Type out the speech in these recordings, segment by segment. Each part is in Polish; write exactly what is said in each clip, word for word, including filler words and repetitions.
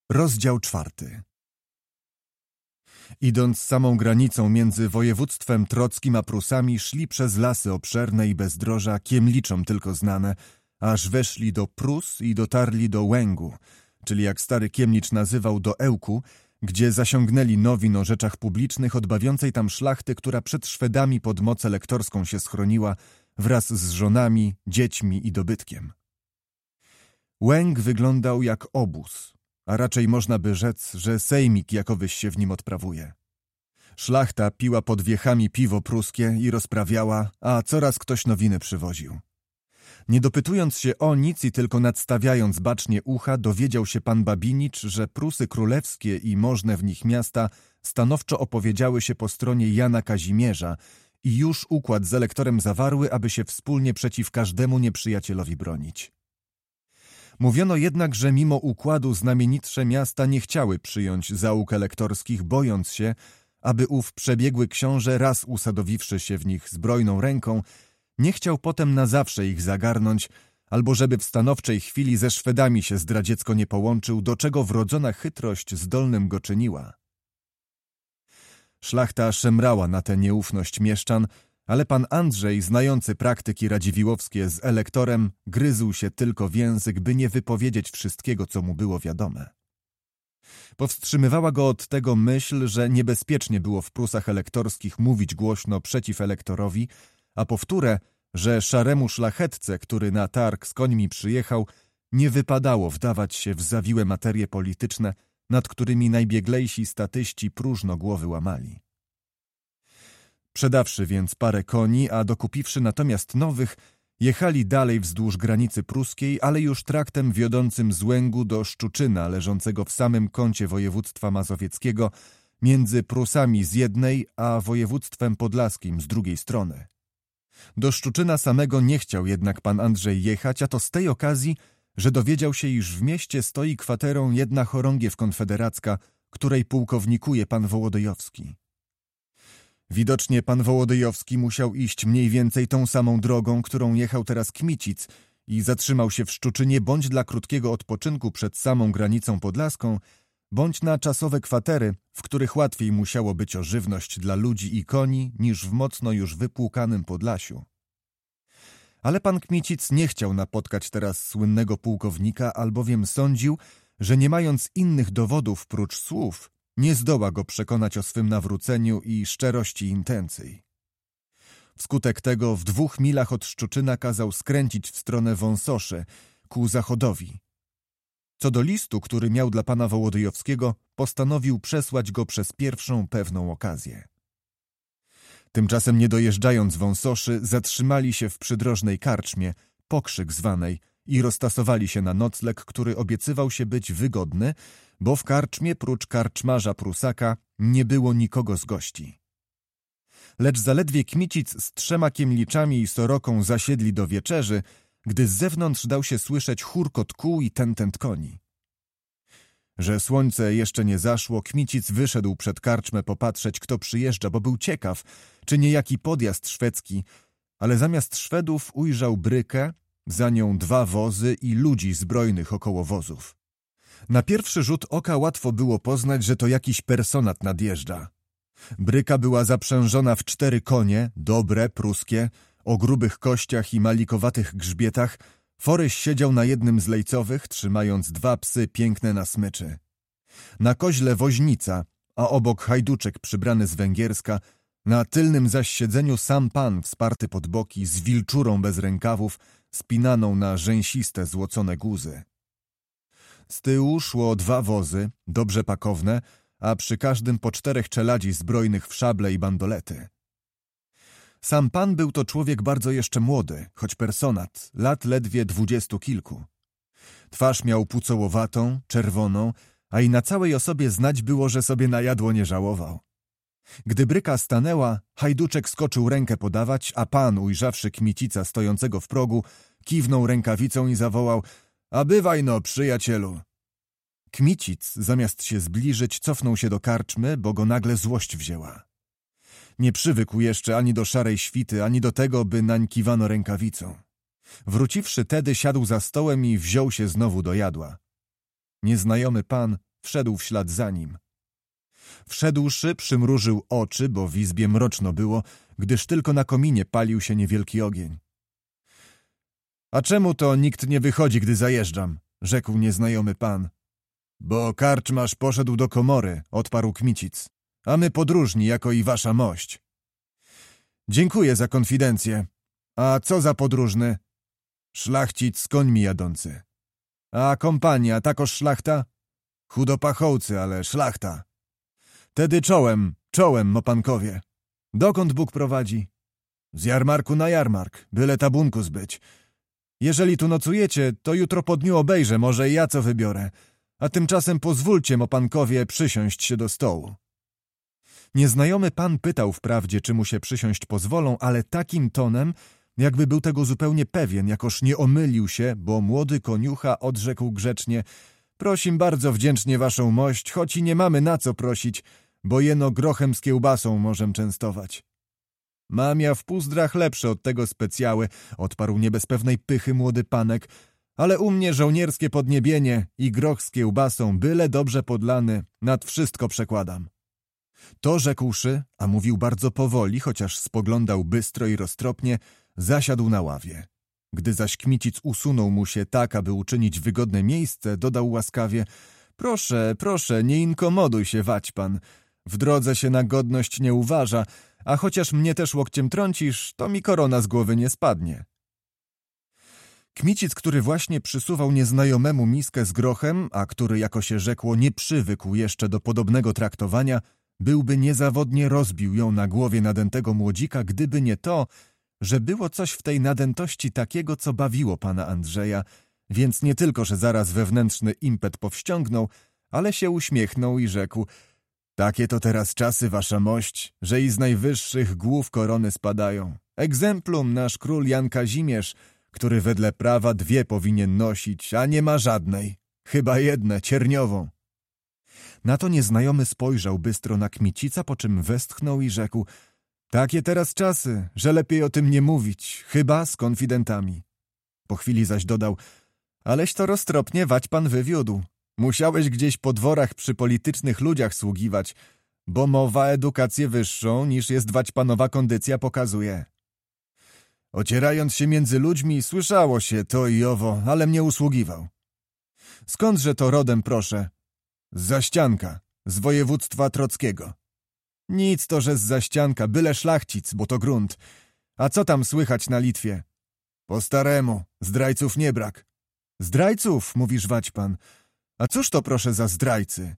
Rozdział czwarty. Idąc samą granicą między województwem trockim a Prusami, szli przez lasy obszerne i bezdroża, kiemliczom tylko znane, aż weszli do Prus i dotarli do Łęgu, czyli jak stary kiemlicz nazywał, do Ełku, gdzie zasiągnęli nowin o rzeczach publicznych od bawiącej tam szlachty, która przed Szwedami pod moc elektorską się schroniła, wraz z żonami, dziećmi i dobytkiem. Łęg wyglądał jak obóz, a raczej można by rzec, że sejmik jakowyś się w nim odprawuje. Szlachta piła pod wiechami piwo pruskie i rozprawiała, a coraz ktoś nowiny przywoził. Nie dopytując się o nic i tylko nadstawiając bacznie ucha, dowiedział się pan Babinicz, że Prusy królewskie i możne w nich miasta stanowczo opowiedziały się po stronie Jana Kazimierza i już układ z elektorem zawarły, aby się wspólnie przeciw każdemu nieprzyjacielowi bronić. Mówiono jednak, że mimo układu znamienitsze miasta nie chciały przyjąć załóg elektorskich, bojąc się, aby ów przebiegły książę, raz usadowiwszy się w nich zbrojną ręką, nie chciał potem na zawsze ich zagarnąć, albo żeby w stanowczej chwili ze Szwedami się zdradziecko nie połączył, do czego wrodzona chytrość zdolnym go czyniła. Szlachta szemrała na tę nieufność mieszczan, ale pan Andrzej, znający praktyki radziwiłowskie z elektorem, gryzł się tylko w język, by nie wypowiedzieć wszystkiego, co mu było wiadome. Powstrzymywała go od tego myśl, że niebezpiecznie było w Prusach elektorskich mówić głośno przeciw elektorowi, a powtórę, że szaremu szlachetce, który na targ z końmi przyjechał, nie wypadało wdawać się w zawiłe materie polityczne, nad którymi najbieglejsi statyści próżno głowy łamali. Przedawszy więc parę koni, a dokupiwszy natomiast nowych, jechali dalej wzdłuż granicy pruskiej, ale już traktem wiodącym z Łęgu do Szczuczyna, leżącego w samym kącie województwa mazowieckiego, między Prusami z jednej, a województwem podlaskim z drugiej strony. Do Szczuczyna samego nie chciał jednak pan Andrzej jechać, a to z tej okazji, że dowiedział się, iż w mieście stoi kwaterą jedna chorągiew konfederacka, której pułkownikuje pan Wołodyjowski. Widocznie pan Wołodyjowski musiał iść mniej więcej tą samą drogą, którą jechał teraz Kmicic i zatrzymał się w Szczuczynie bądź dla krótkiego odpoczynku przed samą granicą podlaską, bądź na czasowe kwatery, w których łatwiej musiało być o żywność dla ludzi i koni niż w mocno już wypłukanym Podlasiu. Ale pan Kmicic nie chciał napotkać teraz słynnego pułkownika, albowiem sądził, że nie mając innych dowodów prócz słów, nie zdoła go przekonać o swym nawróceniu i szczerości intencji. Wskutek tego w dwóch milach od Szczuczyna kazał skręcić w stronę Wąsoszy, ku zachodowi. Co do listu, który miał dla pana Wołodyjowskiego, postanowił przesłać go przez pierwszą pewną okazję. Tymczasem nie dojeżdżając Wąsoszy, zatrzymali się w przydrożnej karczmie, Pokrzyk zwanej, i roztasowali się na nocleg, który obiecywał się być wygodny, bo w karczmie prócz karczmarza Prusaka nie było nikogo z gości. Lecz zaledwie Kmicic z trzema kiemliczami i soroką zasiedli do wieczerzy, gdy z zewnątrz dał się słyszeć chórkot kół i tentent koni. Że słońce jeszcze nie zaszło, Kmicic wyszedł przed karczmę popatrzeć, kto przyjeżdża, bo był ciekaw, czy niejaki podjazd szwedzki, ale zamiast Szwedów ujrzał brykę, za nią dwa wozy i ludzi zbrojnych około wozów. Na pierwszy rzut oka łatwo było poznać, że to jakiś personat nadjeżdża. Bryka była zaprzężona w cztery konie, dobre, pruskie, o grubych kościach i malikowatych grzbietach. Foryś siedział na jednym z lejcowych, trzymając dwa psy piękne na smyczy. Na koźle woźnica, a obok hajduczek przybrany z Węgierska, na tylnym zaś siedzeniu sam pan wsparty pod boki, z wilczurą bez rękawów, spinaną na rzęsiste, złocone guzy. Z tyłu szło dwa wozy, dobrze pakowne, a przy każdym po czterech czeladzi zbrojnych w szable i bandolety. Sam pan był to człowiek bardzo jeszcze młody, choć personat, lat ledwie dwudziestu kilku. Twarz miał pucołowatą, czerwoną, a i na całej osobie znać było, że sobie na jadło nie żałował. Gdy bryka stanęła, hajduczek skoczył rękę podawać, a pan, ujrzawszy Kmicica stojącego w progu, kiwnął rękawicą i zawołał: „A bywaj no, przyjacielu!” Kmicic, zamiast się zbliżyć, cofnął się do karczmy, bo go nagle złość wzięła. Nie przywykł jeszcze ani do szarej świty, ani do tego, by nań kiwano rękawicą. Wróciwszy tedy, siadł za stołem i wziął się znowu do jadła. Nieznajomy pan wszedł w ślad za nim. Wszedłszy, przymrużył oczy, bo w izbie mroczno było, gdyż tylko na kominie palił się niewielki ogień. A czemu to nikt nie wychodzi, gdy zajeżdżam? Rzekł nieznajomy pan. Bo karczmarz poszedł do komory, odparł Kmicic, a my podróżni, jako i wasza mość. Dziękuję za konfidencję. A co za podróżny? Szlachcic z końmi jadący. A kompania, takoż szlachta? Chudopachołcy, ale szlachta. Tedy czołem, czołem, mopankowie. Dokąd Bóg prowadzi? Z jarmarku na jarmark, byle tabunku zbyć. Jeżeli tu nocujecie, to jutro po dniu obejrzę, może i ja co wybiorę. A tymczasem pozwólcie, mopankowie, przysiąść się do stołu. Nieznajomy pan pytał wprawdzie, czy mu się przysiąść pozwolą, ale takim tonem, jakby był tego zupełnie pewien, jakoż nie omylił się, bo młody koniucha odrzekł grzecznie: prosim bardzo wdzięcznie waszą mość, choć i nie mamy na co prosić, bo jeno grochem z kiełbasą możem częstować. Mam ja w Puzdrach lepsze od tego specjały, odparł nie bez pewnej pychy młody panek, ale u mnie żołnierskie podniebienie i groch z kiełbasą, byle dobrze podlany, nad wszystko przekładam. To rzekłszy, a mówił bardzo powoli, chociaż spoglądał bystro i roztropnie, zasiadł na ławie. Gdy zaś Kmicic usunął mu się tak, aby uczynić wygodne miejsce, dodał łaskawie: proszę, proszę, nie inkomoduj się, waćpan. W drodze się na godność nie uważa, a chociaż mnie też łokciem trącisz, to mi korona z głowy nie spadnie. Kmicic, który właśnie przysuwał nieznajomemu miskę z grochem, a który, jako się rzekło, nie przywykł jeszcze do podobnego traktowania, byłby niezawodnie rozbił ją na głowie nadętego młodzika, gdyby nie to, że było coś w tej nadętości takiego, co bawiło pana Andrzeja, więc nie tylko, że zaraz wewnętrzny impet powściągnął, ale się uśmiechnął i rzekł: takie to teraz czasy, wasza mość, że i z najwyższych głów korony spadają. Egzemplum nasz król Jan Kazimierz, który wedle prawa dwie powinien nosić, a nie ma żadnej. Chyba jedne, cierniową. Na to nieznajomy spojrzał bystro na Kmicica, po czym westchnął i rzekł: takie teraz czasy, że lepiej o tym nie mówić, chyba z konfidentami. Po chwili zaś dodał: aleś to roztropnie waćpan wywiódł. Musiałeś gdzieś po dworach przy politycznych ludziach sługiwać, bo mowa edukację wyższą niż jest waćpanowa kondycja pokazuje. Ocierając się między ludźmi, słyszało się to i owo, ale mnie usługiwał. Skądże to rodem, proszę? Z Zaścianka, z województwa trockiego. Nic to, że z Zaścianka, byle szlachcic, bo to grunt. A co tam słychać na Litwie? Po staremu, zdrajców nie brak. Zdrajców, mówisz, waćpan. A cóż to, proszę, za zdrajcy?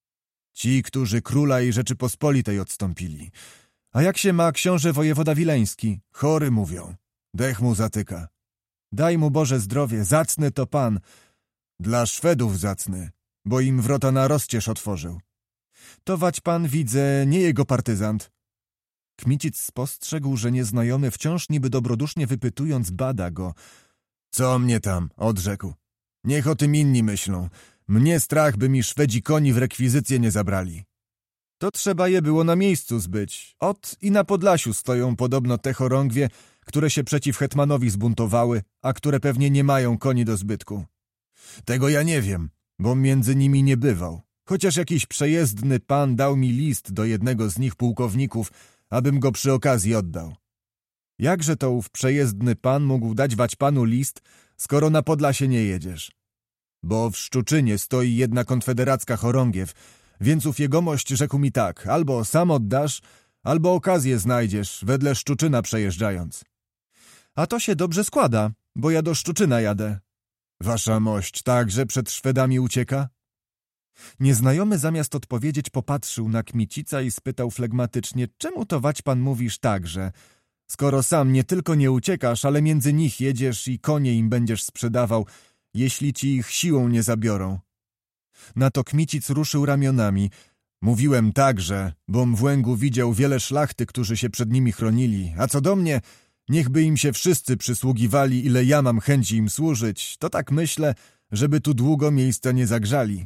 Ci, którzy króla i Rzeczypospolitej odstąpili. A jak się ma książę wojewoda wileński? Chory, mówią. Dech mu zatyka. Daj mu Boże zdrowie, zacny to pan. Dla Szwedów zacny, bo im wrota na rozcież otworzył. To waćpan, widzę, nie jego partyzant. Kmicic spostrzegł, że nieznajomy wciąż niby dobrodusznie wypytując bada go. Co mnie tam, odrzekł. Niech o tym inni myślą. Mnie strach, by mi Szwedzi koni w rekwizycję nie zabrali. To trzeba je było na miejscu zbyć. Ot i na Podlasiu stoją podobno te chorągwie, które się przeciw hetmanowi zbuntowały, a które pewnie nie mają koni do zbytku. Tego ja nie wiem, bo między nimi nie bywał. Chociaż jakiś przejezdny pan dał mi list do jednego z nich pułkowników, abym go przy okazji oddał. Jakże to ów przejezdny pan mógł dać waćpanu list, skoro na Podlasie nie jedziesz? Bo w Szczuczynie stoi jedna konfederacka chorągiew, więc ów jegomość rzekł mi tak: albo sam oddasz, albo okazję znajdziesz, wedle Szczuczyna przejeżdżając. A to się dobrze składa, bo ja do Szczuczyna jadę. Wasza mość także przed Szwedami ucieka? Nieznajomy zamiast odpowiedzieć popatrzył na Kmicica i spytał flegmatycznie: czemu to waćpan mówisz tak, że skoro sam nie tylko nie uciekasz, ale między nich jedziesz i konie im będziesz sprzedawał, jeśli ci ich siłą nie zabiorą? Na to Kmicic ruszył ramionami. Mówiłem także, bom w Łęgu widział wiele szlachty, którzy się przed nimi chronili, a co do mnie, niechby im się wszyscy przysługiwali, ile ja mam chęci im służyć, to tak myślę, żeby tu długo miejsca nie zagrzali.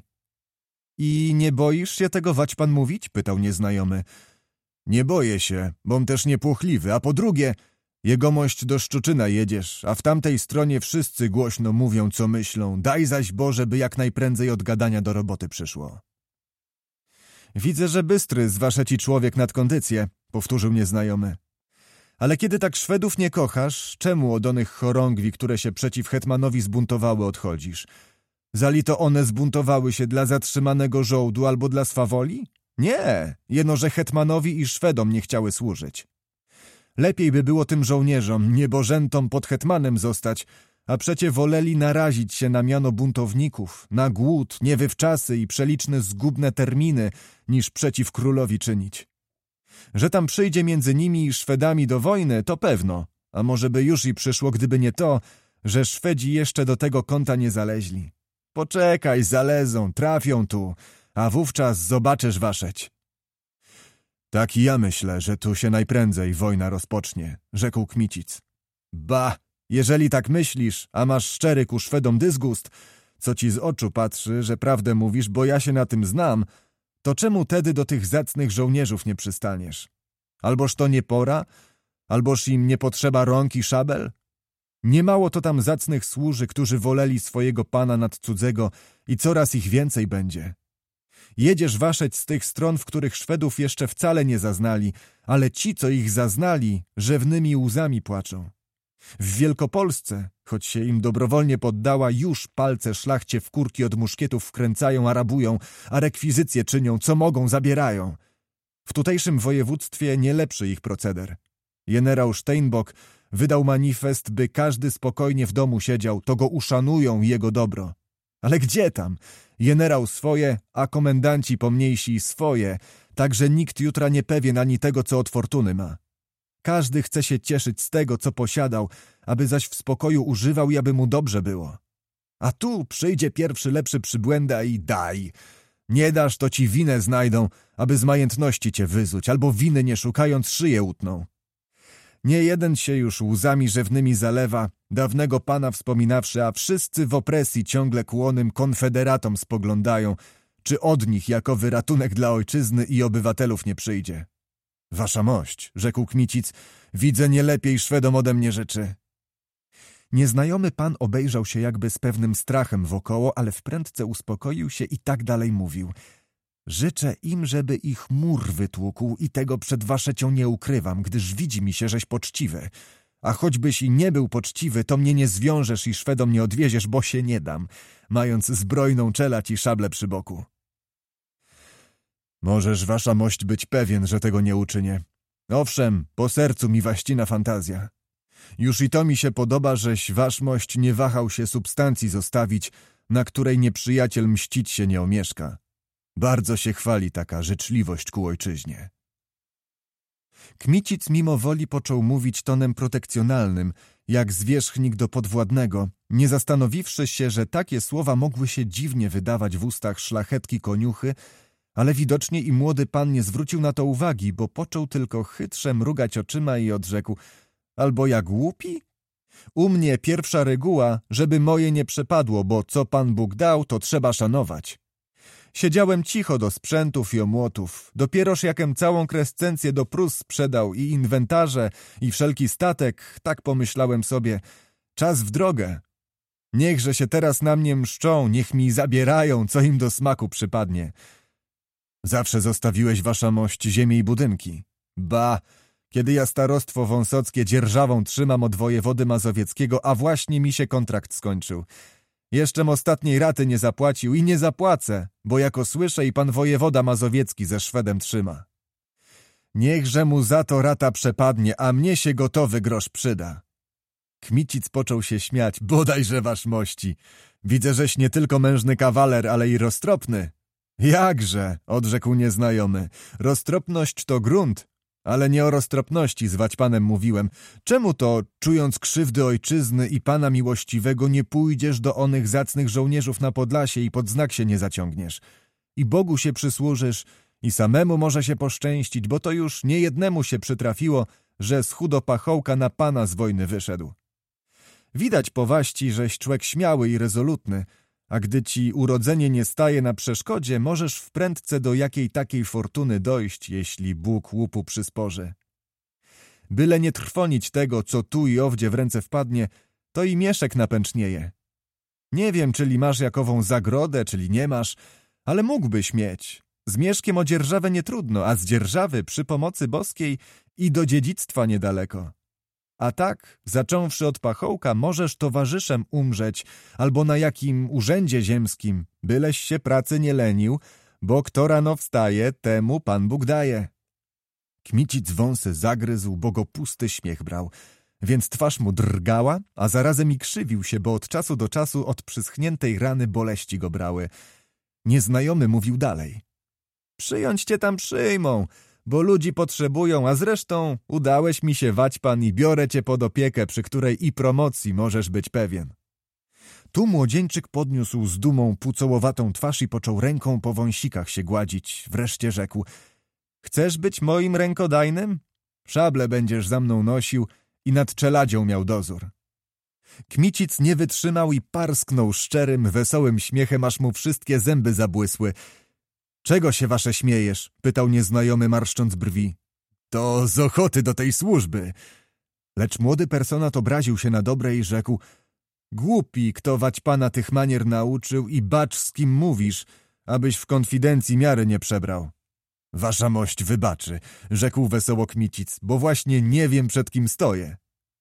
I nie boisz się tego waćpan mówić? Pytał nieznajomy. Nie boję się, bom też niepłochliwy, a po drugie, jegomość do Szczuczyna jedziesz, a w tamtej stronie wszyscy głośno mówią, co myślą, daj zaś Boże, by jak najprędzej od gadania do roboty przyszło. Widzę, że bystry zwasze ci człowiek nad kondycję, powtórzył nieznajomy. Ale kiedy tak Szwedów nie kochasz, czemu od onych chorągwi, które się przeciw hetmanowi zbuntowały, odchodzisz? Zali to one zbuntowały się dla zatrzymanego żołdu albo dla swawoli? Nie, jeno, że hetmanowi i Szwedom nie chciały służyć. Lepiej by było tym żołnierzom, niebożętom pod hetmanem zostać, a przecie woleli narazić się na miano buntowników, na głód, niewywczasy i przeliczne zgubne terminy, niż przeciw królowi czynić. Że tam przyjdzie między nimi i Szwedami do wojny, to pewno, a może by już i przyszło, gdyby nie to, że Szwedzi jeszcze do tego kąta nie zaleźli. Poczekaj, zalezą, trafią tu, a wówczas zobaczysz waszeć. Tak i ja myślę, że tu się najprędzej wojna rozpocznie, rzekł Kmicic. Ba, jeżeli tak myślisz, a masz szczery ku Szwedom dysgust, co ci z oczu patrzy, że prawdę mówisz, bo ja się na tym znam, to czemu tedy do tych zacnych żołnierzów nie przystaniesz? Alboż to nie pora? Alboż im nie potrzeba rąk i szabel? Niemało to tam zacnych służy, którzy woleli swojego pana nad cudzego i coraz ich więcej będzie. Jedziesz waszeć z tych stron, w których Szwedów jeszcze wcale nie zaznali, ale ci, co ich zaznali, rzewnymi łzami płaczą. W Wielkopolsce, choć się im dobrowolnie poddała, już palce szlachcie w kurki od muszkietów wkręcają, a rabują, a rekwizycje czynią, co mogą, zabierają. W tutejszym województwie nie lepszy ich proceder. Generał Steinbock wydał manifest, by każdy spokojnie w domu siedział, to go uszanują i jego dobro. Ale gdzie tam? Generał swoje, a komendanci pomniejsi swoje, tak że nikt jutra nie pewien ani tego, co od fortuny ma. Każdy chce się cieszyć z tego, co posiadał, aby zaś w spokoju używał i aby mu dobrze było. A tu przyjdzie pierwszy lepszy przybłęda i daj. Nie dasz, to ci winę znajdą, aby z majętności cię wyzuć, albo winy nie szukając szyję utną. Nie jeden się już łzami rzewnymi zalewa, dawnego pana wspominawszy, a wszyscy w opresji ciągle kłonym konfederatom spoglądają, czy od nich jakowy ratunek dla ojczyzny i obywatelów nie przyjdzie. Wasza mość, rzekł Kmicic, widzę nie lepiej Szwedom ode mnie rzeczy. Nieznajomy pan obejrzał się jakby z pewnym strachem wokoło, ale wprędce uspokoił się i tak dalej mówił. Życzę im, żeby ich mur wytłukł i tego przed waszecią nie ukrywam, gdyż widzi mi się, żeś poczciwy. A choćbyś i nie był poczciwy, to mnie nie zwiążesz i Szwedom nie odwieziesz, bo się nie dam, mając zbrojną czelać i szable przy boku. Możesz, wasza mość, być pewien, że tego nie uczynię. Owszem, po sercu mi waścina fantazja. Już i to mi się podoba, żeś wasz mość nie wahał się substancji zostawić, na której nieprzyjaciel mścić się nie omieszka. Bardzo się chwali taka życzliwość ku ojczyźnie. Kmicic mimo woli począł mówić tonem protekcjonalnym, jak zwierzchnik do podwładnego, nie zastanowiwszy się, że takie słowa mogły się dziwnie wydawać w ustach szlachetki koniuchy, ale widocznie i młody pan nie zwrócił na to uwagi, bo począł tylko chytrze mrugać oczyma i odrzekł: albo ja głupi? U mnie pierwsza reguła, żeby moje nie przepadło, bo co Pan Bóg dał, to trzeba szanować. Siedziałem cicho do sprzętów i omłotów. Dopieroż jakem całą krescencję do Prus sprzedał i inwentarze, i wszelki statek, tak pomyślałem sobie, czas w drogę. Niechże się teraz na mnie mszczą, niech mi zabierają, co im do smaku przypadnie. Zawsze zostawiłeś, wasza mość, ziemię i budynki. Ba, kiedy ja starostwo wąsockie dzierżawą trzymam od wojewody mazowieckiego, a właśnie mi się kontrakt skończył. Jeszczem ostatniej raty nie zapłacił i nie zapłacę, bo jako słyszę i pan wojewoda mazowiecki ze Szwedem trzyma. Niechże mu za to rata przepadnie, a mnie się gotowy grosz przyda. Kmicic począł się śmiać. Bodajże, wasz mości. Widzę, żeś nie tylko mężny kawaler, ale i roztropny. Jakże, odrzekł nieznajomy. Roztropność to grunt, ale nie o roztropności zwać panem mówiłem. Czemu to, czując krzywdy ojczyzny i pana miłościwego, nie pójdziesz do onych zacnych żołnierzów na Podlasie i pod znak się nie zaciągniesz? I Bogu się przysłużysz, i samemu może się poszczęścić, bo to już nie jednemu się przytrafiło, że z chudopachołka na pana z wojny wyszedł. Widać po waści, żeś człek śmiały i rezolutny, a gdy ci urodzenie nie staje na przeszkodzie, możesz wprędce do jakiej takiej fortuny dojść, jeśli Bóg łupu przysporzy. Byle nie trwonić tego, co tu i owdzie w ręce wpadnie, to i mieszek napęcznieje. Nie wiem, czyli masz jakową zagrodę, czyli nie masz, ale mógłbyś mieć. Z Mieszkiem o dzierżawę nie trudno, a z dzierżawy przy pomocy boskiej i do dziedzictwa niedaleko. A tak, zacząwszy od pachołka, możesz towarzyszem umrzeć, albo na jakim urzędzie ziemskim, byleś się pracy nie lenił, bo kto rano wstaje, temu Pan Bóg daje. Kmicic wąsy zagryzł, bo go pusty śmiech brał, więc twarz mu drgała, a zarazem i krzywił się, bo od czasu do czasu od przyschniętej rany boleści go brały. Nieznajomy mówił dalej. Przyjąć cię tam przyjmą, bo ludzi potrzebują, a zresztą udałeś mi się, Waćpan, i biorę cię pod opiekę, przy której i promocji możesz być pewien. Tu młodzieńczyk podniósł z dumą pucołowatą twarz i począł ręką po wąsikach się gładzić. Wreszcie rzekł: chcesz być moim rękodajnym? Szable będziesz za mną nosił i nad czeladzią miał dozór. Kmicic nie wytrzymał i parsknął szczerym, wesołym śmiechem, aż mu wszystkie zęby zabłysły. Czego się wasze śmiejesz? Pytał nieznajomy, marszcząc brwi. To z ochoty do tej służby. Lecz młody personat obraził się na dobre i rzekł: głupi, kto Waćpana tych manier nauczył i bacz, z kim mówisz, abyś w konfidencji miary nie przebrał. Wasza mość wybaczy, rzekł wesoło Kmicic, bo właśnie nie wiem, przed kim stoję.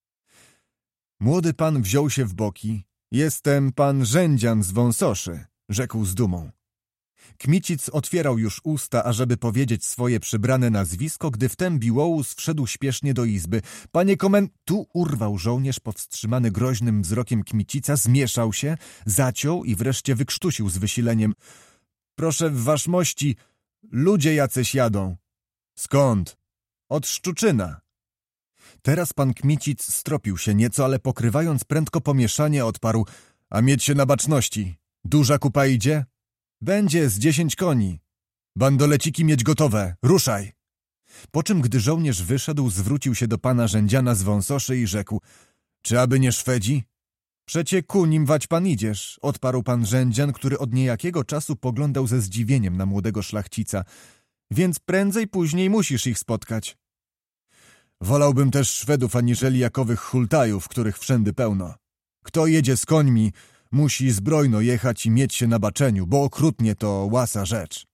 Młody pan wziął się w boki. Jestem pan Rzędzian z Wąsoszy, rzekł z dumą. Kmicic otwierał już usta, ażeby powiedzieć swoje przybrane nazwisko, gdy wtem Biłołus wszedł śpiesznie do izby. Panie komen... Tu urwał żołnierz powstrzymany groźnym wzrokiem Kmicica, zmieszał się, zaciął i wreszcie wykrztusił z wysileniem. Proszę wasz mości, ludzie jacyś jadą. Skąd? Od Szczuczyna. Teraz pan Kmicic stropił się nieco, ale pokrywając prędko pomieszanie, odparł: a mieć się na baczności. Duża kupa idzie? Będzie z dziesięć koni. Bandoleciki mieć gotowe, ruszaj. Po czym, gdy żołnierz wyszedł, zwrócił się do pana Rzędziana z Wąsoszy i rzekł: czy aby nie Szwedzi? Przecie ku nim Waćpan idziesz, odparł pan Rzędzian, który od niejakiego czasu poglądał ze zdziwieniem na młodego szlachcica. Więc prędzej później musisz ich spotkać. Wolałbym też Szwedów, aniżeli jakowych hultajów, których wszędy pełno. Kto jedzie z końmi, musi zbrojno jechać i mieć się na baczeniu, bo okrutnie to łasa rzecz.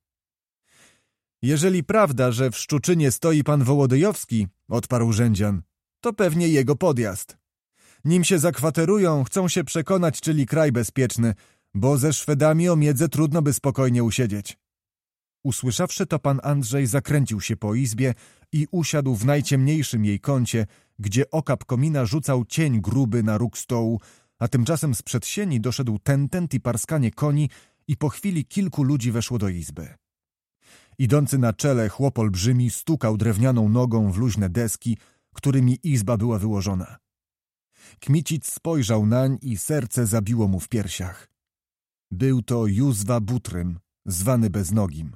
Jeżeli prawda, że w Szczuczynie stoi pan Wołodyjowski, odparł Rzędzian, to pewnie jego podjazd. Nim się zakwaterują, chcą się przekonać, czyli kraj bezpieczny, bo ze Szwedami o miedzę trudno by spokojnie usiedzieć. Usłyszawszy to, pan Andrzej zakręcił się po izbie i usiadł w najciemniejszym jej kącie, gdzie okap komina rzucał cień gruby na róg stołu, a tymczasem sprzed sieni doszedł tentent i parskanie koni i po chwili kilku ludzi weszło do izby. Idący na czele chłop olbrzymi stukał drewnianą nogą w luźne deski, którymi izba była wyłożona. Kmicic spojrzał nań i serce zabiło mu w piersiach. Był to Józwa Butrym, zwany Beznogim.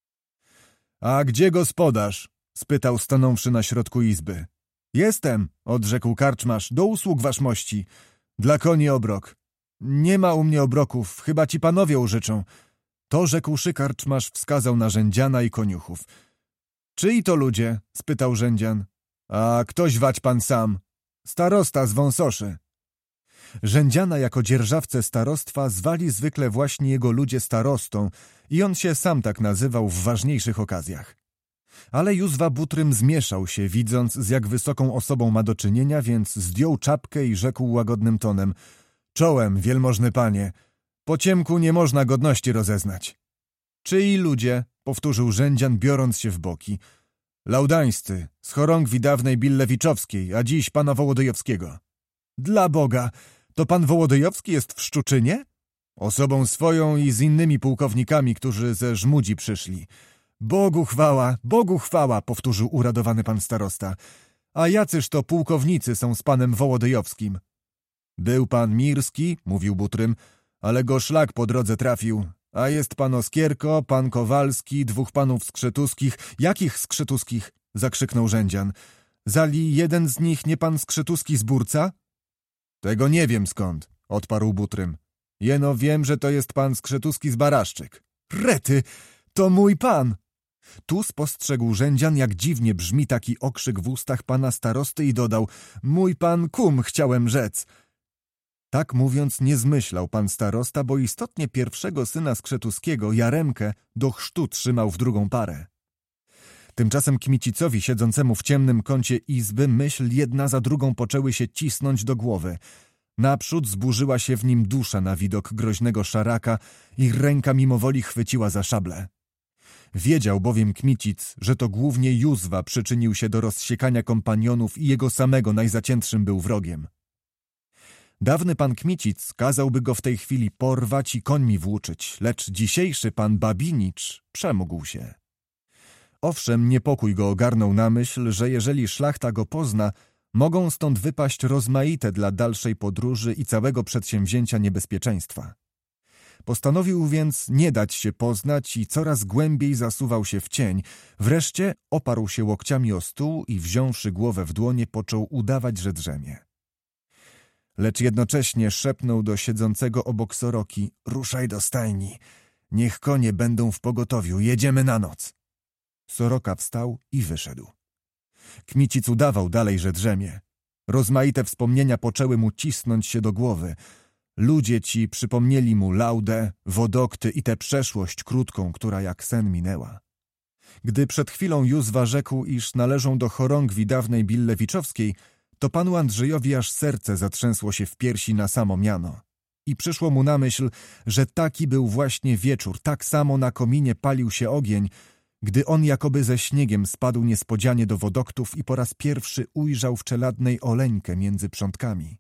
— A gdzie gospodarz? — spytał, stanąwszy na środku izby. — Jestem — odrzekł karczmarz, — do usług wasz mości. Dla koni obrok. Nie ma u mnie obroków, chyba ci panowie użyczą. To rzekłszy, karczmarz wskazał na Rzędziana i koniuchów. — Czyi to ludzie? — spytał Rzędzian. — A ktoś Waćpan sam. Starosta z Wąsoszy. Rzędziana jako dzierżawcę starostwa zwali zwykle właśnie jego ludzie starostą i on się sam tak nazywał w ważniejszych okazjach. Ale Józwa Butrym zmieszał się, widząc, z jak wysoką osobą ma do czynienia, więc zdjął czapkę i rzekł łagodnym tonem: — Czołem, wielmożny panie, po ciemku nie można godności rozeznać. — Czyi ludzie? — powtórzył Rzędzian, biorąc się w boki. — Laudańscy, z chorągwi dawnej Billewiczowskiej, a dziś pana Wołodyjowskiego. — Dla Boga! To pan Wołodyjowski jest w Szczuczynie? Osobą swoją i z innymi pułkownikami, którzy ze Żmudzi przyszli. Bogu chwała, Bogu chwała, powtórzył uradowany pan starosta. A jacyż to pułkownicy są z panem Wołodyjowskim? Był pan Mirski, mówił Butrym, ale go szlak po drodze trafił. A jest pan Oskierko, pan Kowalski, dwóch panów Skrzetuskich. Jakich Skrzetuskich? Zakrzyknął Rzędzian. Zali jeden z nich nie pan Skrzetuski z Burca? Tego nie wiem skąd, odparł Butrym. Jeno wiem, że to jest pan Skrzetuski z Baraszczyk. Rety, to mój pan! Tu spostrzegł Rzędzian, jak dziwnie brzmi taki okrzyk w ustach pana starosty i dodał: mój pan kum chciałem rzec. Tak mówiąc nie zmyślał pan starosta, bo istotnie pierwszego syna Skrzetuskiego, Jaremkę, do chrztu trzymał w drugą parę. Tymczasem Kmicicowi, siedzącemu w ciemnym kącie izby, myśl jedna za drugą poczęły się cisnąć do głowy. Naprzód zburzyła się w nim dusza na widok groźnego szaraka i ręka mimowoli chwyciła za szablę. Wiedział bowiem Kmicic, że to głównie Józwa przyczynił się do rozsiekania kompanionów i jego samego najzaciętszym był wrogiem. Dawny pan Kmicic kazałby go w tej chwili porwać i końmi włóczyć, lecz dzisiejszy pan Babinicz przemógł się. Owszem, niepokój go ogarnął na myśl, że jeżeli szlachta go pozna, mogą stąd wypaść rozmaite dla dalszej podróży i całego przedsięwzięcia niebezpieczeństwa. Postanowił więc nie dać się poznać i coraz głębiej zasuwał się w cień. Wreszcie oparł się łokciami o stół i wziąwszy głowę w dłonie, począł udawać, że drzemie. Lecz jednocześnie szepnął do siedzącego obok Soroki: ruszaj do stajni, niech konie będą w pogotowiu, jedziemy na noc. Soroka wstał i wyszedł. Kmicic udawał dalej, że drzemie. Rozmaite wspomnienia poczęły mu cisnąć się do głowy. Ludzie ci przypomnieli mu Laudę, Wodokty i tę przeszłość krótką, która jak sen minęła. Gdy przed chwilą Józwa rzekł, iż należą do chorągwi dawnej Billewiczowskiej, to panu Andrzejowi aż serce zatrzęsło się w piersi na samo miano. I przyszło mu na myśl, że taki był właśnie wieczór, tak samo na kominie palił się ogień, gdy on jakoby ze śniegiem spadł niespodzianie do wodoktów i po raz pierwszy ujrzał w czeladnej Oleńkę między przątkami.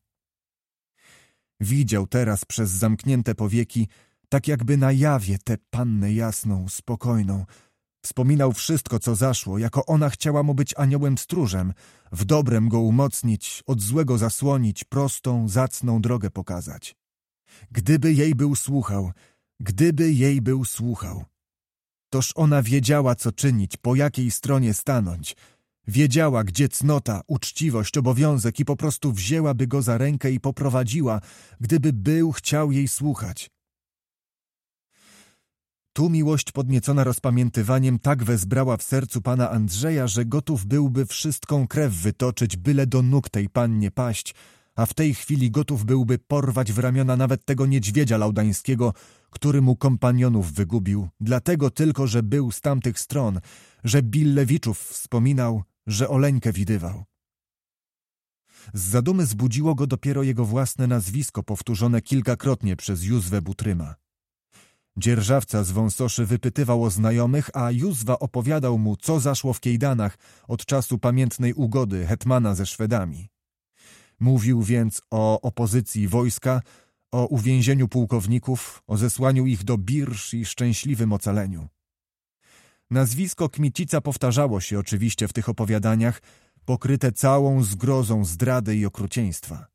Widział teraz przez zamknięte powieki, tak jakby na jawie, tę pannę jasną, spokojną. Wspominał wszystko, co zaszło, jako ona chciała mu być aniołem stróżem, w dobrem go umocnić, od złego zasłonić, prostą, zacną drogę pokazać. Gdyby jej był słuchał, gdyby jej był słuchał. Toż ona wiedziała, co czynić, po jakiej stronie stanąć. Wiedziała, gdzie cnota, uczciwość, obowiązek i po prostu wzięłaby go za rękę i poprowadziła, gdyby był chciał jej słuchać. Tu miłość podniecona rozpamiętywaniem tak wezbrała w sercu pana Andrzeja, że gotów byłby wszystką krew wytoczyć, byle do nóg tej pannie paść, a w tej chwili gotów byłby porwać w ramiona nawet tego niedźwiedzia laudańskiego, który mu kompanionów wygubił, dlatego tylko, że był z tamtych stron, że Billewiczów wspominał, że Oleńkę widywał. Z zadumy zbudziło go dopiero jego własne nazwisko, powtórzone kilkakrotnie przez Józwę Butryma. Dzierżawca z Wąsoszy wypytywał o znajomych, a Józwa opowiadał mu, co zaszło w Kejdanach od czasu pamiętnej ugody hetmana ze Szwedami. Mówił więc o opozycji wojska, o uwięzieniu pułkowników, o zesłaniu ich do Birż i szczęśliwym ocaleniu. Nazwisko Kmicica powtarzało się oczywiście w tych opowiadaniach, pokryte całą zgrozą zdrady i okrucieństwa.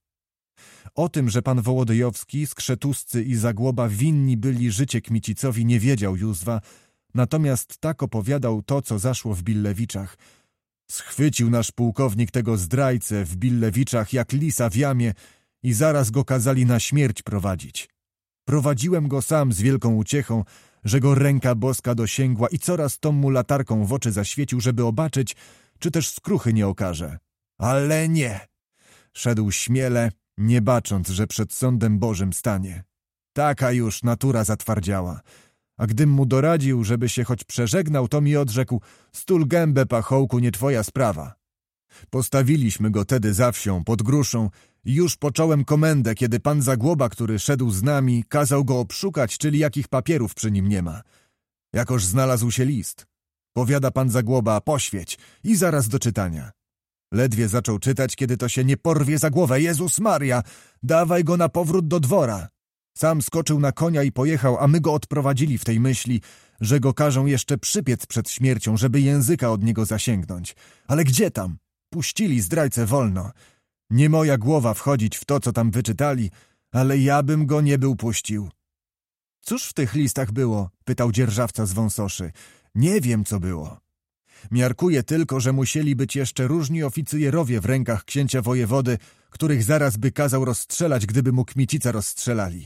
O tym, że pan Wołodyjowski, Skrzetuscy i Zagłoba winni byli życie Kmicicowi, nie wiedział Józwa, natomiast tak opowiadał to, co zaszło w Billewiczach. Schwycił nasz pułkownik tego zdrajcę w Billewiczach jak lisa w jamie i zaraz go kazali na śmierć prowadzić. Prowadziłem go sam z wielką uciechą, że go ręka boska dosięgła i coraz tą mu latarką w oczy zaświecił, żeby obaczyć, czy też skruchy nie okaże. Ale nie! Szedł śmiele, nie bacząc, że przed sądem Bożym stanie. Taka już natura zatwardziała. A gdym mu doradził, żeby się choć przeżegnał, to mi odrzekł: stul gębę, pachołku, nie twoja sprawa. Postawiliśmy go tedy za wsią, pod gruszą i już począłem komendę, kiedy pan Zagłoba, który szedł z nami, kazał go obszukać, czyli jakich papierów przy nim nie ma. Jakoż znalazł się list. Powiada pan Zagłoba: poświeć i zaraz do czytania. Ledwie zaczął czytać, kiedy to się nie porwie za głowę. Jezus Maria, dawaj go na powrót do dwora. Sam skoczył na konia i pojechał, a my go odprowadzili w tej myśli, że go każą jeszcze przypiec przed śmiercią, żeby języka od niego zasięgnąć. Ale gdzie tam? Puścili zdrajcę wolno. Nie moja głowa wchodzić w to, co tam wyczytali, ale ja bym go nie był puścił. Cóż w tych listach było? Pytał dzierżawca z Wąsoszy. Nie wiem, co było. Miarkuję tylko, że musieli być jeszcze różni oficyjerowie w rękach księcia wojewody, których zaraz by kazał rozstrzelać, gdyby mu Kmicica rozstrzelali.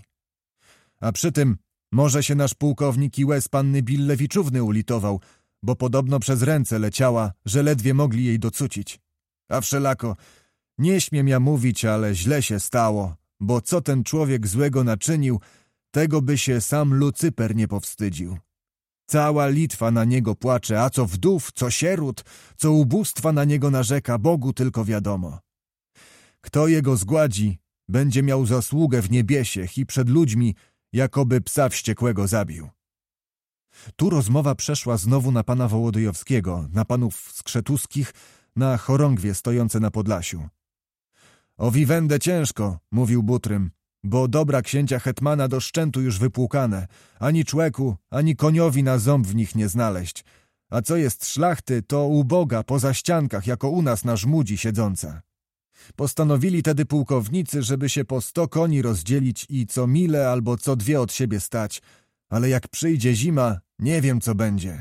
A przy tym może się nasz pułkownik i łez panny Billewiczówny ulitował, bo podobno przez ręce leciała, że ledwie mogli jej docucić. A wszelako, nie śmiem ja mówić, ale źle się stało, bo co ten człowiek złego naczynił, tego by się sam Lucyper nie powstydził. Cała Litwa na niego płacze, a co wdów, co sieród, co ubóstwa na niego narzeka, Bogu tylko wiadomo. Kto jego zgładzi, będzie miał zasługę w niebiesiech i przed ludźmi, jakoby psa wściekłego zabił. Tu rozmowa przeszła znowu na pana Wołodyjowskiego, na panów Skrzetuskich, na chorągwie stojące na Podlasiu. O wiwędę ciężko, mówił Butrym, bo dobra księcia hetmana do szczętu już wypłukane, ani człeku, ani koniowi na ząb w nich nie znaleźć. A co jest szlachty, to uboga poza ściankach, jako u nas na żmudzi siedząca. Postanowili tedy pułkownicy, żeby się po sto koni rozdzielić i co mile albo co dwie od siebie stać, ale jak przyjdzie zima, nie wiem co będzie.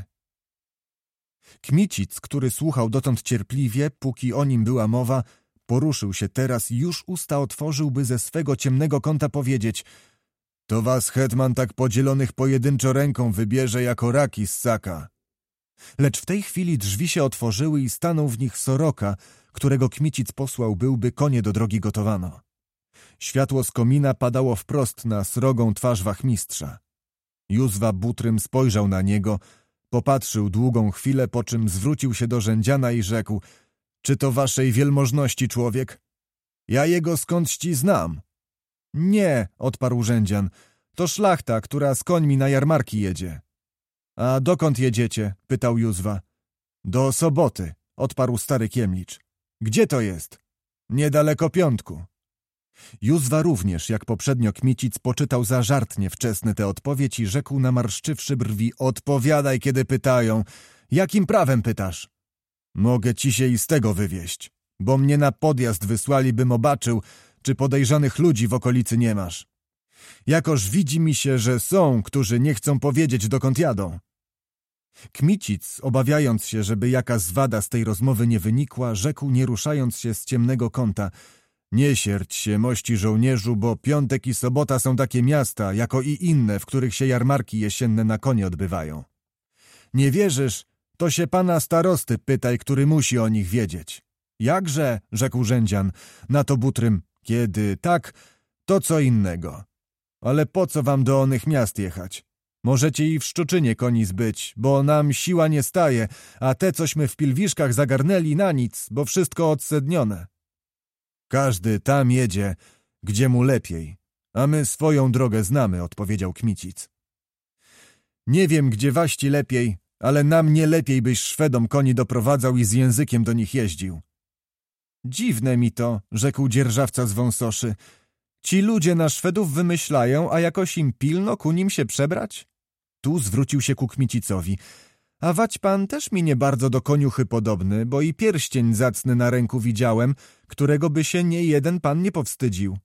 Kmicic, który słuchał dotąd cierpliwie, póki o nim była mowa, poruszył się teraz i już usta otworzył, by ze swego ciemnego kąta powiedzieć: to was hetman tak podzielonych pojedynczo ręką wybierze jako raki z ssaka. Lecz w tej chwili drzwi się otworzyły i stanął w nich Soroka, którego Kmicic posłał był, by konie do drogi gotowano. Światło z komina padało wprost na srogą twarz wachmistrza. Józwa Butrym spojrzał na niego, popatrzył długą chwilę, po czym zwrócił się do rzędziana i rzekł: czy to waszej wielmożności człowiek? Ja jego skądś znam. Nie, odparł rzędzian, to szlachta, która z końmi na jarmarki jedzie. A dokąd jedziecie? Pytał Józwa. Do Soboty, odparł stary Kiemlicz. Gdzie to jest? Niedaleko Piątku. Józwa również, jak poprzednio Kmicic, poczytał za żartnie wczesny tę odpowiedź i rzekł, namarszczywszy brwi: odpowiadaj, kiedy pytają. Jakim prawem pytasz? Mogę ci się i z tego wywieźć, bo mnie na podjazd wysłali, bym obaczył, czy podejrzanych ludzi w okolicy nie masz. Jakoż widzi mi się, że są, którzy nie chcą powiedzieć, dokąd jadą. Kmicic, obawiając się, żeby jaka zwada z tej rozmowy nie wynikła, rzekł, nie ruszając się z ciemnego kąta: nie sierć się, mości żołnierzu, bo Piątek i Sobota są takie miasta, jako i inne, w których się jarmarki jesienne na konie odbywają. Nie wierzysz? To się pana starosty pytaj, który musi o nich wiedzieć. Jakże? Rzekł rzędzian. Na to Butrym: kiedy tak, to co innego. Ale po co wam do onych miast jechać? Możecie i w Szczuczynie koni zbyć, bo nam siła nie staje, a te, cośmy w Pilwiszkach zagarnęli, na nic, bo wszystko odsednione. Każdy tam jedzie, gdzie mu lepiej, a my swoją drogę znamy, odpowiedział Kmicic. Nie wiem, gdzie waści lepiej, ale nam nie lepiej, byś Szwedom koni doprowadzał i z językiem do nich jeździł. Dziwne mi to, rzekł dzierżawca z Wąsoszy. Ci ludzie na Szwedów wymyślają, a jakoś im pilno ku nim się przebrać? Tu zwrócił się ku Kmicicowi. A wać pan też mi nie bardzo do koniuchy podobny, bo i pierścień zacny na ręku widziałem, którego by się nie jeden pan nie powstydził.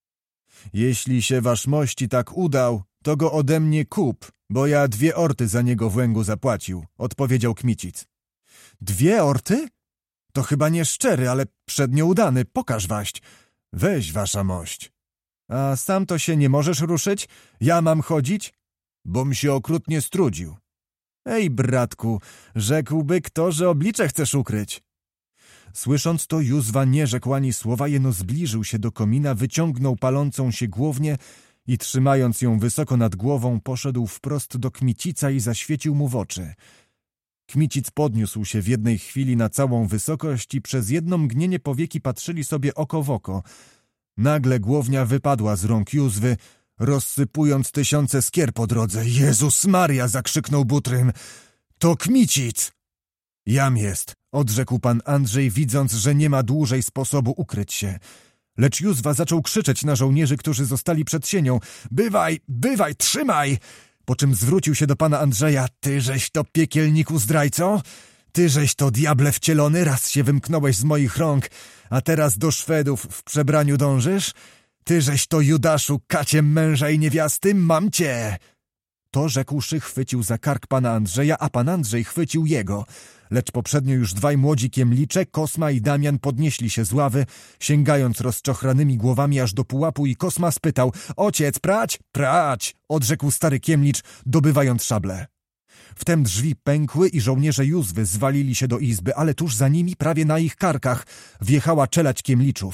Jeśli się wasz mości tak udał, to go ode mnie kup, bo ja dwie orty za niego w Łęgu zapłacił, odpowiedział Kmicic. Dwie orty? To chyba nie szczery, ale przednio udany, pokaż waść. Weź, wasza mość. A sam to się nie możesz ruszyć? Ja mam chodzić? Bom się okrutnie strudził. Ej, bratku, rzekłby kto, że oblicze chcesz ukryć. Słysząc to, Józwa nie rzekł ani słowa, jeno zbliżył się do komina, wyciągnął palącą się głownię i trzymając ją wysoko nad głową, poszedł wprost do Kmicica i zaświecił mu w oczy. Kmicic podniósł się w jednej chwili na całą wysokość i przez jedno mgnienie powieki patrzyli sobie oko w oko. Nagle głownia wypadła z rąk Józwy, rozsypując tysiące skier po drodze. Jezus Maria! Zakrzyknął Butrym. To Kmicic! Jam jest, odrzekł pan Andrzej, widząc, że nie ma dłużej sposobu ukryć się. Lecz Józwa zaczął krzyczeć na żołnierzy, którzy zostali przed sienią. Bywaj, bywaj, trzymaj! Po czym zwrócił się do pana Andrzeja. Tyżeś to, piekielniku zdrajco? Tyżeś to, diable wcielony, raz się wymknąłeś z moich rąk, a teraz do Szwedów w przebraniu dążysz? Tyżeś to, Judaszu, kacie męża i niewiasty, mam cię! To rzekłszy, chwycił za kark pana Andrzeja, a pan Andrzej chwycił jego. Lecz poprzednio już dwaj młodzi Kiemlicze, Kosma i Damian, podnieśli się z ławy, sięgając rozczochranymi głowami aż do pułapu, i Kosma spytał: ojciec, prać? Prać! Odrzekł stary Kiemlicz, dobywając szable. Wtem drzwi pękły i żołnierze Józwy zwalili się do izby, ale tuż za nimi, prawie na ich karkach, wjechała czelać Kiemliczów.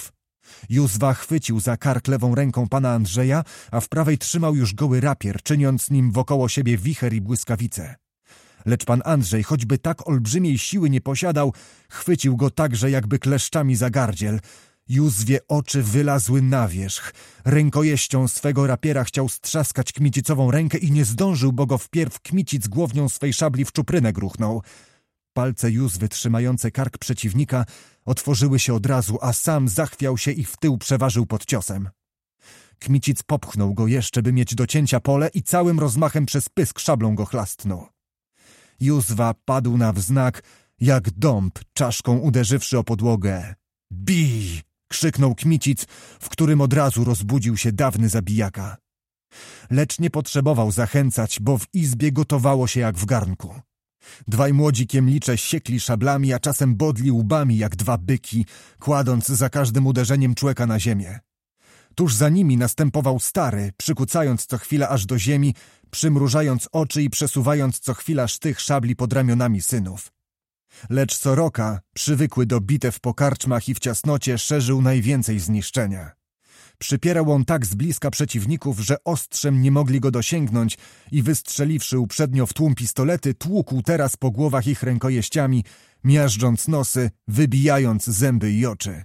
Józwa chwycił za kark lewą ręką pana Andrzeja, a w prawej trzymał już goły rapier, czyniąc nim wokoło siebie wicher i błyskawice. Lecz pan Andrzej, choćby tak olbrzymiej siły nie posiadał, chwycił go także jakby kleszczami za gardziel. Józwie oczy wylazły na wierzch. Rękojeścią swego rapiera chciał strzaskać Kmicicową rękę i nie zdążył, bo go wpierw Kmicic głownią swej szabli w czuprynę gruchnął. Palce Józwy trzymające kark przeciwnika otworzyły się od razu, a sam zachwiał się i w tył przeważył pod ciosem. Kmicic popchnął go jeszcze, by mieć do cięcia pole i całym rozmachem przez pysk szablą go chlastnął. Józwa padł na wznak, jak dąb, czaszką uderzywszy o podłogę. Bij! Krzyknął Kmicic, w którym od razu rozbudził się dawny zabijaka. Lecz nie potrzebował zachęcać, bo w izbie gotowało się jak w garnku. Dwaj młodzi kiemlicze siekli szablami, a czasem bodli łbami jak dwa byki, kładąc za każdym uderzeniem człeka na ziemię. Tuż za nimi następował stary, przykucając co chwila aż do ziemi, przymrużając oczy i przesuwając co chwila sztych szabli pod ramionami synów. Lecz Soroka, przywykły do bitew po karczmach i w ciasnocie, szerzył najwięcej zniszczenia. Przypierał on tak z bliska przeciwników, że ostrzem nie mogli go dosięgnąć i wystrzeliwszy uprzednio w tłum pistolety, tłukł teraz po głowach ich rękojeściami, miażdżąc nosy, wybijając zęby i oczy.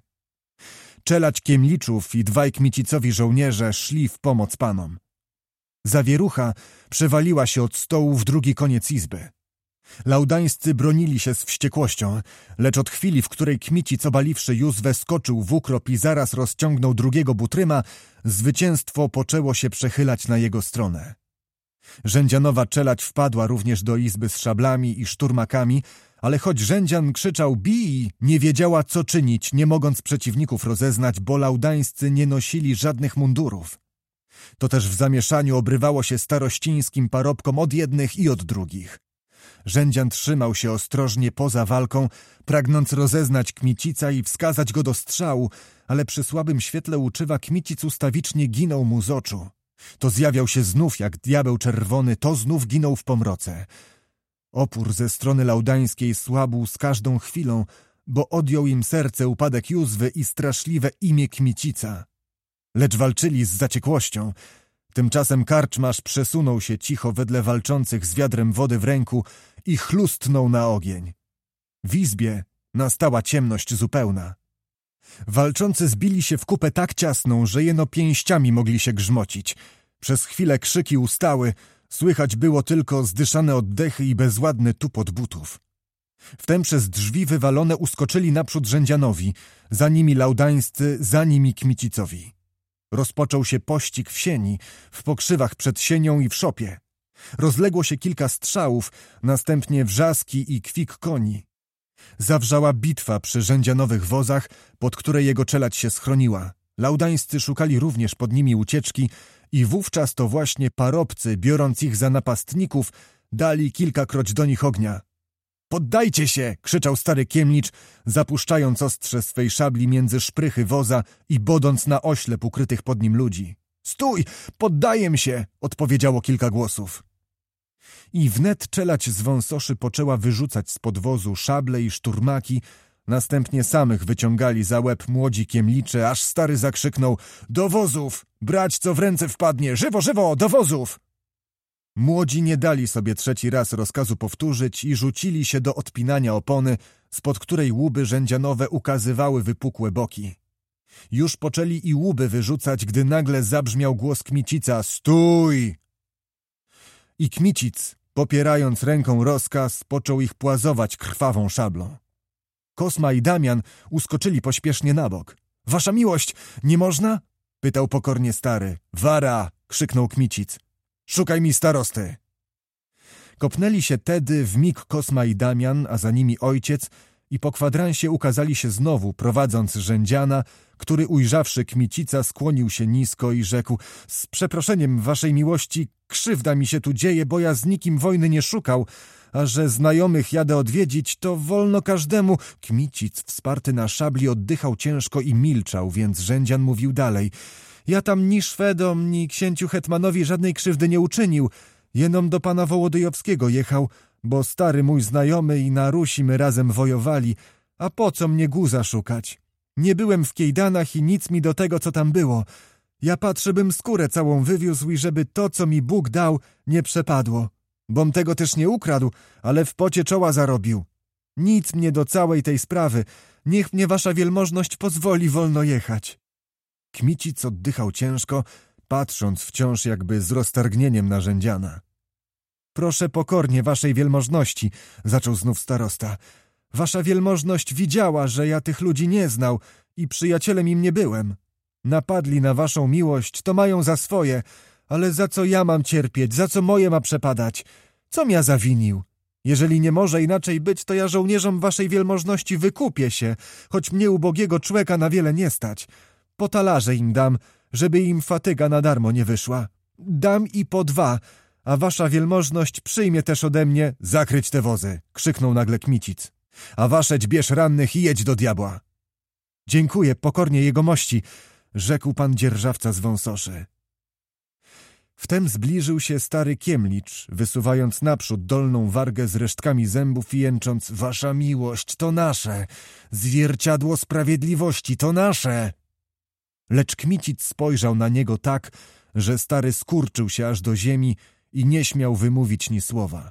Czelać kiemliczów i dwaj Kmicicowi żołnierze szli w pomoc panom. Zawierucha przewaliła się od stołu w drugi koniec izby. Laudańscy bronili się z wściekłością, lecz od chwili, w której Kmicic, obaliwszy Józwę, skoczył w ukrop i zaraz rozciągnął drugiego butryma, zwycięstwo poczęło się przechylać na jego stronę. Rzędzianowa czelać wpadła również do izby z szablami i szturmakami, ale choć Rzędzian krzyczał bij, nie wiedziała co czynić, nie mogąc przeciwników rozeznać, bo laudańscy nie nosili żadnych mundurów. To też w zamieszaniu obrywało się starościńskim parobkom od jednych i od drugich. Rzędzian trzymał się ostrożnie poza walką, pragnąc rozeznać Kmicica i wskazać go do strzału, ale przy słabym świetle łuczywa Kmicic ustawicznie ginął mu z oczu. To zjawiał się znów jak diabeł czerwony, to znów ginął w pomroce. Opór ze strony laudańskiej słabł z każdą chwilą, bo odjął im serce upadek Józwy i straszliwe imię Kmicica. Lecz walczyli z zaciekłością. Tymczasem karczmarz przesunął się cicho wedle walczących z wiadrem wody w ręku i chlustnął na ogień. W izbie nastała ciemność zupełna. Walczący zbili się w kupę tak ciasną, że jeno pięściami mogli się grzmocić. Przez chwilę krzyki ustały, słychać było tylko zdyszane oddechy i bezładny tupot butów. Wtem przez drzwi wywalone uskoczyli naprzód Rzędzianowi, za nimi laudańscy, za nimi Kmicicowi. Rozpoczął się pościg w sieni, w pokrzywach przed sienią i w szopie. Rozległo się kilka strzałów, następnie wrzaski i kwik koni. Zawrzała bitwa przy Rzędzianowych wozach, pod której jego czelać się schroniła. Laudańscy szukali również pod nimi ucieczki i wówczas to właśnie parobcy, biorąc ich za napastników, dali kilkakroć do nich ognia. Poddajcie się! Krzyczał stary kiemlicz, zapuszczając ostrze swej szabli między szprychy woza i bodąc na oślep ukrytych pod nim ludzi. Stój! Poddaję się! Odpowiedziało kilka głosów. I wnet czelać z wąsoszy poczęła wyrzucać z podwozu szable i szturmaki, następnie samych wyciągali za łeb młodzi kiemlicze, aż stary zakrzyknął: do wozów! Brać co w ręce wpadnie! Żywo, żywo! Do wozów! Młodzi nie dali sobie trzeci raz rozkazu powtórzyć i rzucili się do odpinania opony, spod której łuby rzędzianowe ukazywały wypukłe boki. Już poczęli i łuby wyrzucać, gdy nagle zabrzmiał głos Kmicica: stój! I Kmicic, popierając ręką rozkaz, począł ich płazować krwawą szablą. Kosma i Damian uskoczyli pośpiesznie na bok. Wasza miłość, nie można? Pytał pokornie stary. Wara! Krzyknął Kmicic. Szukaj mi starosty! Kopnęli się tedy w mig Kosma i Damian, a za nimi ojciec, i po kwadransie ukazali się znowu, prowadząc Rzędziana, który ujrzawszy Kmicica skłonił się nisko i rzekł: z przeproszeniem waszej miłości, krzywda mi się tu dzieje, bo ja z nikim wojny nie szukał, a że znajomych jadę odwiedzić, to wolno każdemu. Kmicic, wsparty na szabli, oddychał ciężko i milczał, więc Rzędzian mówił dalej: ja tam ni Szwedom, ni księciu hetmanowi żadnej krzywdy nie uczynił. Jenom do pana Wołodyjowskiego jechał, bo stary mój znajomy i na Rusi my razem wojowali. A po co mnie guza szukać? Nie byłem w Kiejdanach i nic mi do tego, co tam było. Ja patrzę, bym skórę całą wywiózł i żeby to, co mi Bóg dał, nie przepadło. Bom tego też nie ukradł, ale w pocie czoła zarobił. Nic mnie do całej tej sprawy. Niech mnie wasza wielmożność pozwoli wolno jechać. Kmicic oddychał ciężko, patrząc wciąż jakby z roztargnieniem na Rzędziana. Proszę pokornie waszej wielmożności, zaczął znów starosta. Wasza wielmożność widziała, że ja tych ludzi nie znał i przyjacielem im nie byłem. Napadli na waszą miłość, to mają za swoje, ale za co ja mam cierpieć, za co moje ma przepadać? Com ja zawinił? Jeżeli nie może inaczej być, to ja żołnierzom waszej wielmożności wykupię się, choć mnie ubogiego człeka na wiele nie stać. Po talarze im dam, żeby im fatyga na darmo nie wyszła. Dam i po dwa, a wasza wielmożność przyjmie też ode mnie zakryć te wozy, krzyknął nagle Kmicic. A waszeć bierz rannych i jedź do diabła. Dziękuję pokornie jegomości, rzekł pan dzierżawca z wąsoszy. Wtem zbliżył się stary Kiemlicz, wysuwając naprzód dolną wargę z resztkami zębów i jęcząc: wasza miłość to nasze, zwierciadło sprawiedliwości to nasze. Lecz Kmicic spojrzał na niego tak, że stary skurczył się aż do ziemi i nie śmiał wymówić ni słowa.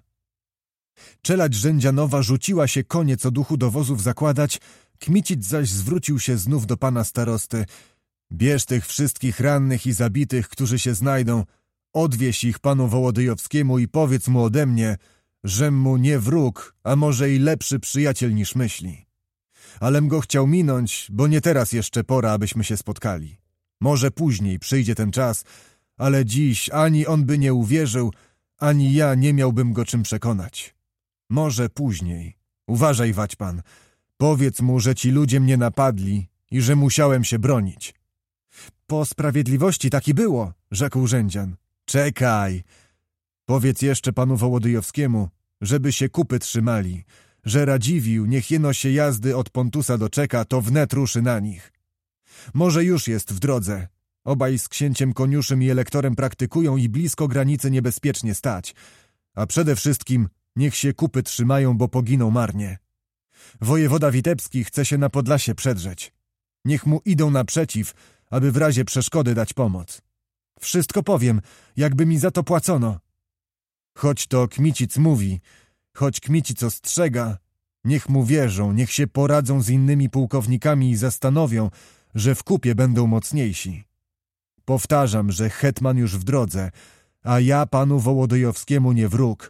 Czelać Rzędzianowa rzuciła się konie co duchu do wozów zakładać, Kmicic zaś zwrócił się znów do pana starosty. Bierz tych wszystkich rannych i zabitych, którzy się znajdą, odwieź ich panu Wołodyjowskiemu i powiedz mu ode mnie, żem mu nie wróg, a może i lepszy przyjaciel niż myśli. Alem go chciał minąć, bo nie teraz jeszcze pora, abyśmy się spotkali. Może później przyjdzie ten czas, ale dziś ani on by nie uwierzył, ani ja nie miałbym go czym przekonać. Może później. Uważaj, Waćpan. Powiedz mu, że ci ludzie mnie napadli i że musiałem się bronić. Po sprawiedliwości tak i było, rzekł Rzędzian. Czekaj. Powiedz jeszcze panu Wołodyjowskiemu, żeby się kupy trzymali, że Radziwiłł, niech jeno się jazdy od Pontusa doczeka, to wnet ruszy na nich. Może już jest w drodze. Obaj z księciem Koniuszym i elektorem praktykują i blisko granicy niebezpiecznie stać. A przede wszystkim niech się kupy trzymają, bo poginą marnie. Wojewoda Witebski chce się na Podlasie przedrzeć. Niech mu idą naprzeciw, aby w razie przeszkody dać pomoc. Wszystko powiem, jakby mi za to płacono. Choć to Kmicic mówi, choć Kmicic ostrzega, niech mu wierzą, niech się poradzą z innymi pułkownikami i zastanowią, że w kupie będą mocniejsi. Powtarzam, że hetman już w drodze, a ja panu Wołodyjowskiemu nie wróg.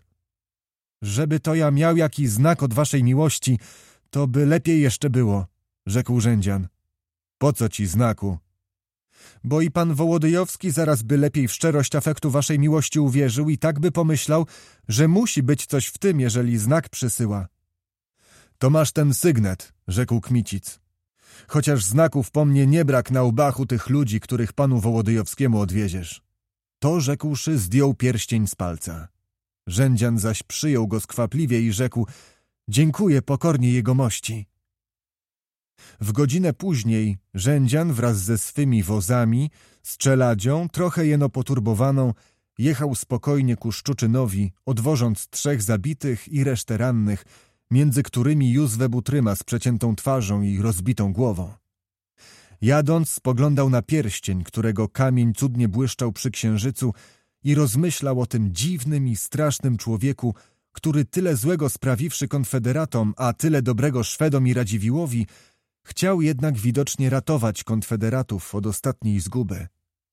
Żeby to ja miał jakiś znak od waszej miłości, to by lepiej jeszcze było, rzekł Rzędzian. Po co ci znaku? Bo i pan Wołodyjowski zaraz by lepiej w szczerość afektu waszej miłości uwierzył i tak by pomyślał, że musi być coś w tym, jeżeli znak przysyła. To masz ten sygnet, rzekł Kmicic. Chociaż znaków po mnie nie brak na łbach tych ludzi, których panu Wołodyjowskiemu odwieziesz. To rzekłszy, zdjął pierścień z palca. Rzędzian zaś przyjął go skwapliwie i rzekł: dziękuję pokornie jegomości. W godzinę później Rzędzian wraz ze swymi wozami, z czeladzią, trochę jeno poturbowaną, jechał spokojnie ku Szczuczynowi, odwożąc trzech zabitych i resztę rannych, między którymi Józwe Butryma z przeciętą twarzą i rozbitą głową. Jadąc, spoglądał na pierścień, którego kamień cudnie błyszczał przy księżycu i rozmyślał o tym dziwnym i strasznym człowieku, który tyle złego sprawiwszy konfederatom, a tyle dobrego Szwedom i Radziwiłłowi, chciał jednak widocznie ratować konfederatów od ostatniej zguby.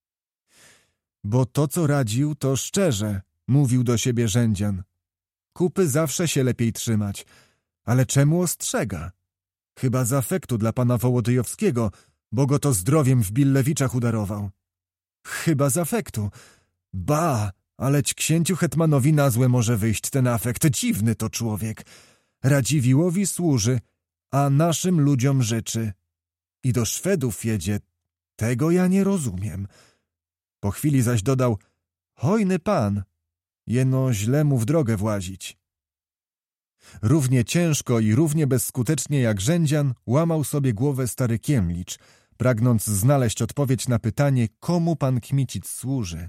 Bo to, co radził, to szczerze, mówił do siebie Rzędzian. Kupy zawsze się lepiej trzymać, ale czemu ostrzega? Chyba z afektu dla pana Wołodyjowskiego, bo go to zdrowiem w Billewiczach udarował. Chyba z afektu. Ba, aleć księciu hetmanowi na złe może wyjść ten afekt. Dziwny to człowiek. Radziwiłłowi służy, a naszym ludziom życzy. I do Szwedów jedzie. Tego ja nie rozumiem. Po chwili zaś dodał: hojny pan, jeno źle mu w drogę włazić. Równie ciężko i równie bezskutecznie jak Rzędzian łamał sobie głowę stary Kiemlicz, pragnąc znaleźć odpowiedź na pytanie, komu pan Kmicic służy.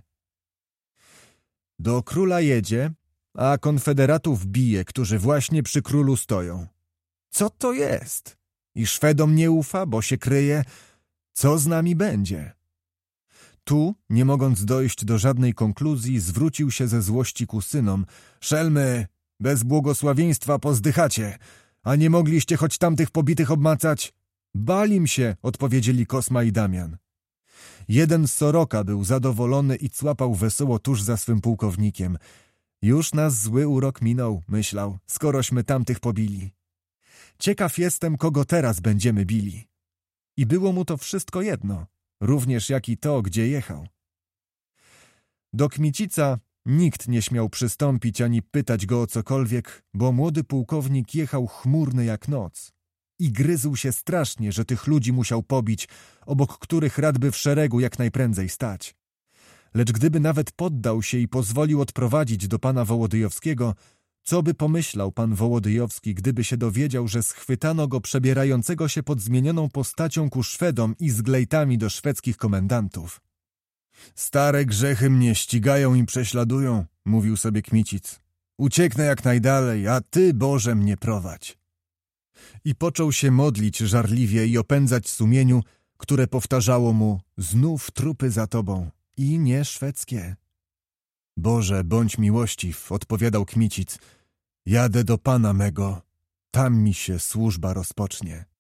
Do króla jedzie, a konfederatów bije, którzy właśnie przy królu stoją. Co to jest? I Szwedom nie ufa, bo się kryje. Co z nami będzie? Tu, nie mogąc dojść do żadnej konkluzji, zwrócił się ze złości ku synom. Szelmy, bez błogosławieństwa pozdychacie, a nie mogliście choć tamtych pobitych obmacać? Balim się, odpowiedzieli Kosma i Damian. Jeden z Soroka był zadowolony i cłapał wesoło tuż za swym pułkownikiem. Już nas zły urok minął, myślał, skorośmy tamtych pobili. Ciekaw jestem, kogo teraz będziemy bili. I było mu to wszystko jedno, również jak i to, gdzie jechał. Do Kmicica nikt nie śmiał przystąpić ani pytać go o cokolwiek, bo młody pułkownik jechał chmurny jak noc i gryzł się strasznie, że tych ludzi musiał pobić, obok których radby w szeregu jak najprędzej stać. Lecz gdyby nawet poddał się i pozwolił odprowadzić do pana Wołodyjowskiego, co by pomyślał pan Wołodyjowski, gdyby się dowiedział, że schwytano go przebierającego się pod zmienioną postacią ku Szwedom i z glejtami do szwedzkich komendantów? Stare grzechy mnie ścigają i prześladują, mówił sobie Kmicic. Ucieknę jak najdalej, a ty, Boże, mnie prowadź. I począł się modlić żarliwie i opędzać sumieniu, które powtarzało mu: znów trupy za tobą i nie szwedzkie. Boże, bądź miłościw, odpowiadał Kmicic. Jadę do pana mego, tam mi się służba rozpocznie.